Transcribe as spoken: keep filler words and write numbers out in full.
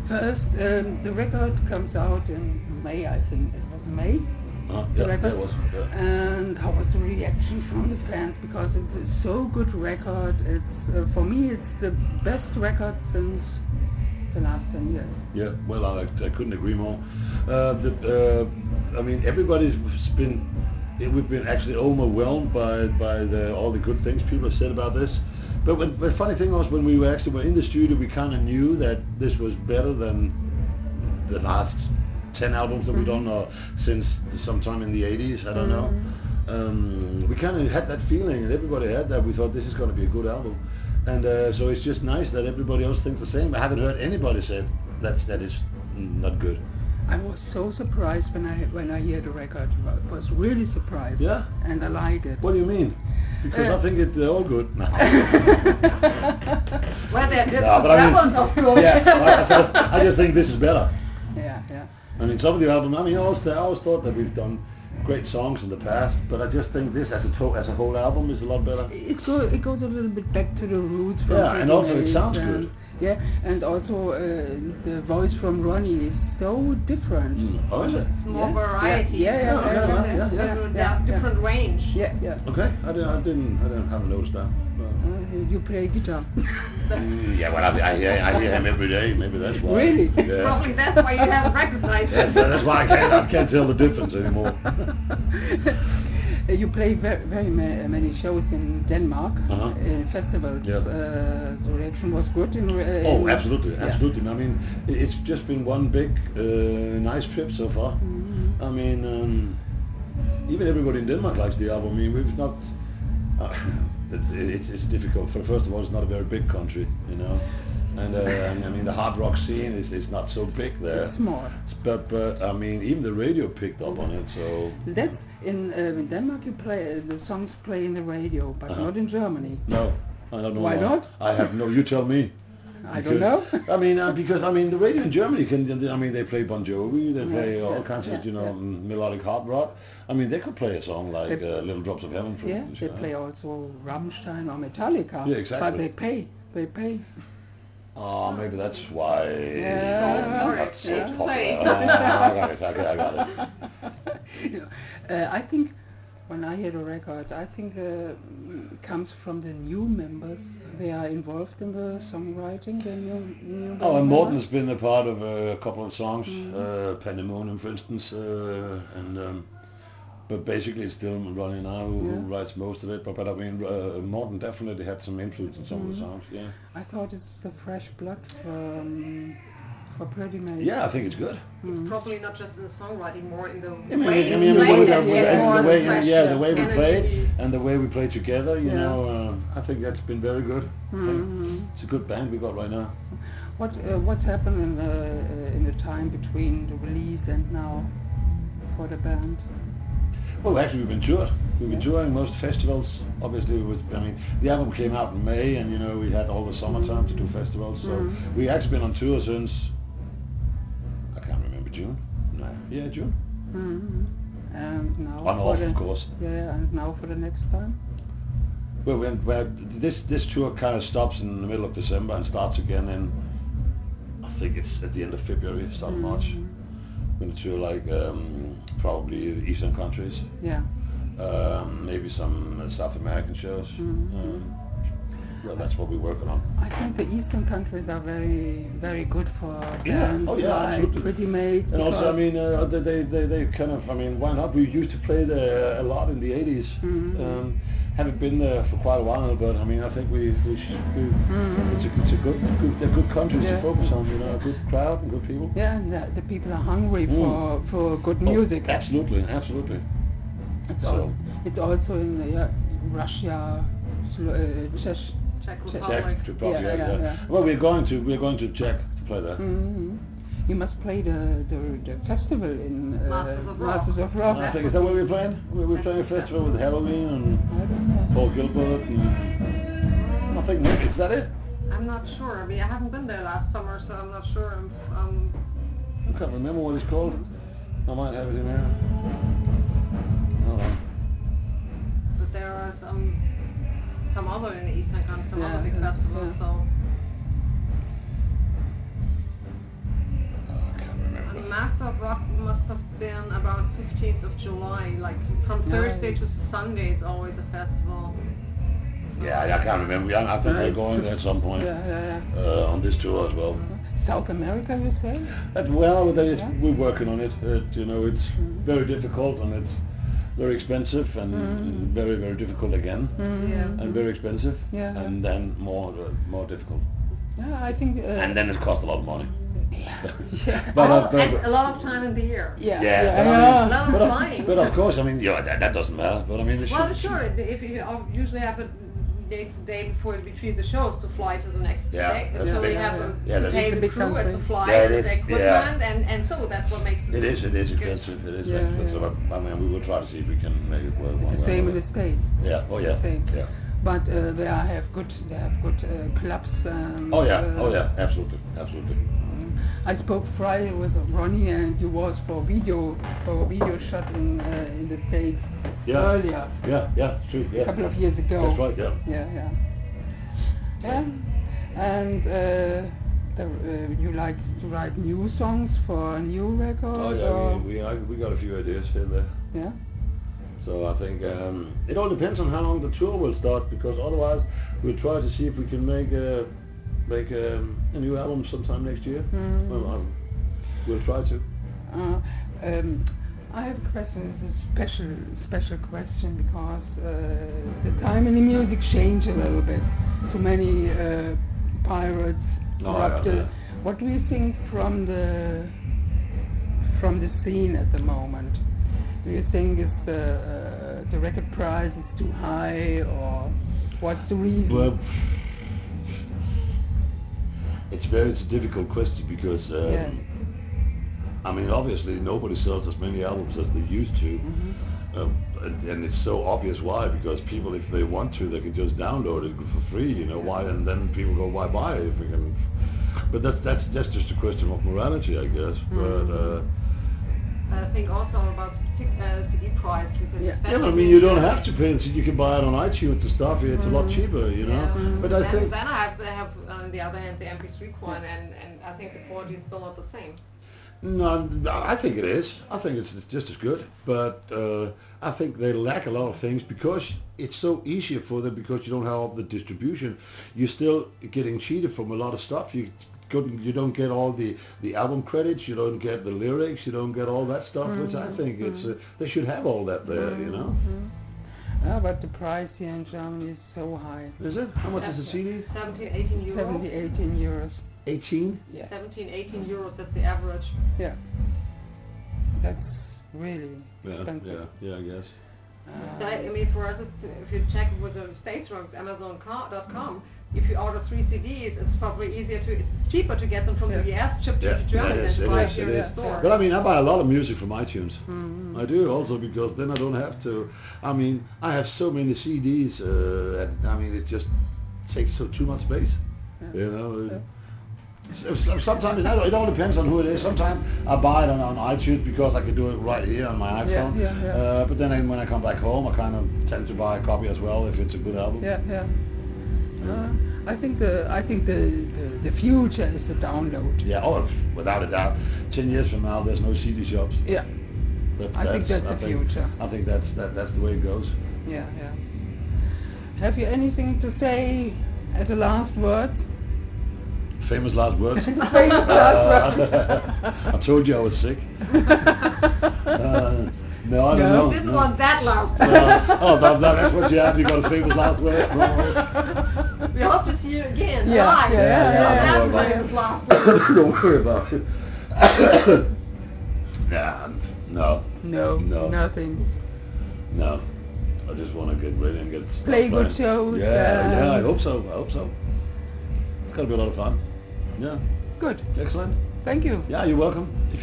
First, um, the record comes out in May, I think it was May. Uh, The yeah, record. that was. Yeah. And how was the reaction from the fans? Because it's a so good record. It's uh, for me, it's the best record since the last ten years. Yeah, well, I, I couldn't agree more. Uh, the, uh, I mean, everybody's been, we've been actually overwhelmed by by the, all the good things people have said about this. But when, the funny thing was, when we were actually were in the studio, we kind of knew that this was better than the last ten albums that we've done, or since sometime in the eighties. I don't know. Um, we kind of had that feeling, and everybody had that. We thought this is going to be a good album. And uh, so it's just nice that everybody else thinks the same. I haven't heard anybody say that's that is not good. I was so surprised when I when I hear the record. I was really surprised. Yeah? And I like it. What do you mean? Because Uh, I think it's uh, all good. No. Well, there are different No, but I mean- levels of good. Yeah, I, I, just, I just think this is better. Yeah, yeah. I mean, some of the albums. I mean, I always, I always thought that we've done great songs in the past, but I just think this as a to- as a whole album is a lot better. It go it goes a little bit back to the roots. From Yeah, and also it Freddie sounds and- good. Yeah, and also uh, the voice from Ronnie is so different. Mm. Oh, is it? It's more Yeah. variety. Yeah, yeah, yeah, yeah, yeah, There's yeah, different- yeah, there's yeah. different range. Yeah, yeah. Okay, I didn't, I didn't, I didn't haven't noticed that. Uh, you play guitar. Mm, yeah, well, I, I, hear, I hear him every day. Maybe that's why. Really? Yeah. Probably that's why you haven't recognized That's, it. that's why I can't, I can't tell the difference anymore. Uh, you play very, very ma- many shows in Denmark, Uh-huh. in festivals. Yeah. Uh, the reaction was good. In, uh, Oh, in- absolutely, yeah. absolutely. I mean, i- it's just been one big, uh, nice trip so far. Mhm. I mean, um, even everybody in Denmark likes the album. I mean, we've not. Uh, it, it's it's difficult. For first of all, it's not a very big country, you know, and, uh, and I mean the hard rock scene is is not so big there. It's small. But but I mean, even the radio picked up on it. So That's in, uh, in Denmark. You play uh, the songs play in the radio, but Uh-huh. not in Germany. no, I don't know Why not? I have no. You tell me. I don't know. I mean, uh, because I mean, the radio in Germany can. I mean, they play Bon Jovi, they play Yeah, all yeah, kinds of, yeah, you know, yeah. mm, melodic hard rock. I mean, they could play a song like They- uh, "Little Drops of Heaven." For Yeah, instance, they you know. play also Rammstein or Metallica. Yeah, exactly. But they pay. They pay. Oh, maybe that's why. Yeah. it's not so Yeah. popular. Ah, I got it. Okay, I got it. uh, I think when I hear the record, I think uh, it comes from the new members. They are involved in the songwriting. The new, new Oh, and members. Morten's been a part of uh, a couple of songs, Mm. uh, Pandemonium, for instance, uh, and um, but basically it's still Ronnie now who, who Yeah. writes most of it. But but I mean, uh, Morten definitely had some influence in some of the Mm. songs. Yeah. I thought it's the fresh blood from for Pretty Maids. Yeah, I think it's good. Mm. Probably not just in the songwriting, more in the I mean, way I mean, you the play way, it, that we- yeah, and more the way, fresh, yeah, the way we energy. play and the way we play together, you Yeah. know, uh, I think that's been very good. I think Mhm. it's a good band we got right now. What uh, what's happened in the uh, in the time between the release and now for the band? Well, actually, we've been toured. We've been Yeah. touring most festivals. Obviously, it was. I mean, the album came out in May, and you know, we had all the summertime to do festivals. So Mhm. we actually been on tour since I can't remember June. No, yeah, June. Mhm. And now On for off, the, of course. Yeah, and now for the next time. Well, when, well, this this tour kind of stops in the middle of December and starts again in. I think it's at the end of February, start of March. Mhm. We're going to tour like um, probably Eastern countries. Yeah. Um, maybe some uh, South American shows. Mhm. Um, well, that's what we're working on. I think the Eastern countries are very, very good for Yeah, bands oh yeah, like absolutely. Pretty Maids. And also, I because- mean, uh, they, they, they, they kind of, I mean, why not? We used to play there a lot in the eighties. Mhm. Um, haven't been there for quite a while, but I mean, I think we, we, should, we Mhm. it's a, it's a good, good, they're good countries Yeah. to focus on. You know, a good crowd and good people. yeah, and the, the people are hungry Mm. for for good Oh, music. absolutely, absolutely. It's, So- al- it's also in uh, yeah, Russia, Slo- uh, Czech. Czech Czech- Czech, Republic. Republic, Yeah, yeah, yeah, yeah. yeah. Well, we're going to, we're going to Czech to play there. Mhm. You must play the the, the festival in uh, Masters of Rock. Masters of Rock. I think, is that where we're playing? We're, we're playing a festival with Halloween and I don't know. Paul Gilbert and I think Nick, is that it? I'm not sure. I mean, I haven't been there last summer, so I'm not sure. I'm, um, I can't remember what it's called. I might have it in there. Hold on. but there are some some other in the Eastern countries, some Yeah, other big yeah, festivals. yeah. So of Rock must have been about fifteenth of July. Like from Yeah. Thursday to Sunday, it's always a festival. Yeah, I can't remember. I, I think Uh, we're it's going just- there at some point Yeah, yeah, yeah. uh, on this tour as well. South America, you say? But, well, there is, Yeah. we're working on it. it. You know, it's very difficult and it's very expensive and very, very difficult again. Yeah. And very expensive. Yeah. And then more uh, more difficult. Yeah, I think. Uh, And then it costs a lot of money. yeah. But, Oh, uh, but, and a lot of time in the year. Yeah, Yeah, yeah, but I mean- yeah. A lot of but, of, flying. but of course, I mean, yeah, that, that doesn't matter. But I mean, it Well, should, sure. If you usually have a day day before between the shows to fly to the next Yeah, day, that's so big. you have Yeah, to yeah, that's- pay It's a the big crew and country. the flights, Yeah, it the is, equipment, and and so that's what makes It is, it is good. expensive. It is Yeah, expensive. yeah. But, I mean, we will try to see if we can make it work. It's one the way or same in another. the States. Yeah. Oh yeah. Same. Yeah. But uh, they are- have good, they have good uh, clubs. And, Oh yeah. uh, Oh yeah. Absolutely. Absolutely. I spoke Friday with Ronnie, and you was for video, for a video shot in uh, in the States Yeah. earlier, Yeah. Yeah. It's true. a Yeah. couple of years ago. That's right. Yeah. Yeah, yeah. Yeah, and uh, the, uh, you like to write new songs for a new record? Oh or- yeah. We we, I, we got a few ideas here and there. yeah. So I think um, it all depends on how long the tour will start, because otherwise we'll try to see if we can make a make um, a new album sometime next year. Mm. Well, um, we'll try to. Uh, um, I have a question, it's a special, special question, because uh, the time in the music changed a little bit. Too many uh, pirates, Oh, corrupted. yeah, yeah. What do you think from the from the scene at the moment? Do you think is the uh, the record price is too high, or what's the reason? Well, it's very it's a difficult question because um, Yeah. I mean, obviously nobody sells as many albums as they used to. Mhm. Uh, and, and it's so obvious why, because people, if they want to, they can just download it for free, you know, why, and then people go, why buy it if we can, but that's, that's, that's just a question of morality, I guess, but, uh, I think also about tic- uh, C D price, because Yeah. especially yeah, but I mean, you don't have to pay it, so you can buy it on iTunes and stuff, it's a lot cheaper, you know, Yeah. but I then, think, then I have, I have on the other hand the M P three one, and, and I think the quality is still not the same. no, I think it is, I think it's, it's just as good, but, uh, I think they lack a lot of things because it's so easier for them, because you don't have all the distribution. You're still getting cheated from a lot of stuff. You couldn't, you don't get all the, the album credits, you don't get the lyrics, you don't get all that stuff, which I think it's, uh, they should have all that there, you know. Ah, but the price here in Germany is so high. Is it? How much is the C D? seventeen, eighteen euros. seventy, eighteen euros. eighteen? Yes. seventeen, eighteen euros, that's the average. Yeah. That's really Yeah, expensive. yeah, yeah, I guess. Uh, So I I mean, for us, it's, if you check with the States ranks, Amazon dot com, if you order three C Ds, it's probably easier to, cheaper to get them from the U S, shipped Yeah, to Germany, it than is, to it buy is, here it in the is. store. But I mean, I buy a lot of music from iTunes. Mhm. I do also, because then I don't have to, I mean, I have so many C Ds, uh, and I mean, it just takes so too much space, you know. Yeah. So, so sometimes, it all- it all depends on who it is. Sometimes I buy it on, on iTunes because I can do it right here on my iPhone. yeah, yeah. Uh, but then when I come back home, I kind of tend to buy a copy as well if it's a good album. Yeah, yeah. Uh, I think the I think the, the the future is the download. Yeah, oh, without a doubt. Ten years from now, there's no C D shops. Yeah, That's, I think that's I the think- future. I think that's that, that's the way it goes. yeah, yeah. Have you anything to say at the last words? Famous last words. Famous last words. Uh, I told you I was sick. Uh, no, I don't No. know. Didn't no. want that last. Uh, oh, that, that, that's what you have. You got a famous last word. No. We hope to see you again, Yeah, live. yeah, yeah, yeah, That's yeah. famous last word. Don't worry about it. nah, no, No, No. nothing. no. I just want to get ready and get start Play good playing. shows, Yeah, yeah. I and- hope so. I hope so. It's gonna be a lot of fun. Yeah, Good. excellent. Thank you. Yeah, you're welcome. If